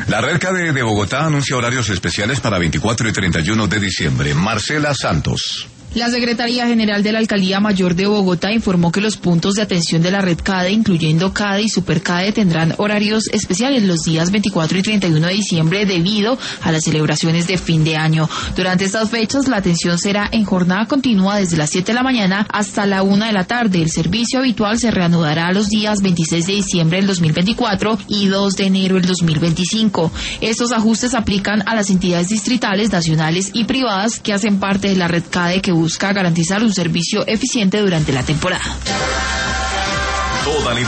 La Red CADE de Bogotá anuncia horarios especiales para 24 y 31 de diciembre. Marcela Santos. La Secretaría General de la Alcaldía Mayor de Bogotá informó que los puntos de atención de la red CADE, incluyendo CADE y SuperCADE, tendrán horarios especiales los días 24 y 31 de diciembre debido a las celebraciones de fin de año. Durante estas fechas, la atención será en jornada continua desde las 7 de la mañana hasta la 1 de la tarde. El servicio habitual se reanudará los días 26 de diciembre del 2024 y 2 de enero del 2025. Estos ajustes aplican a las entidades distritales, nacionales y privadas que hacen parte de la red CADE, que busca garantizar un servicio eficiente durante la temporada.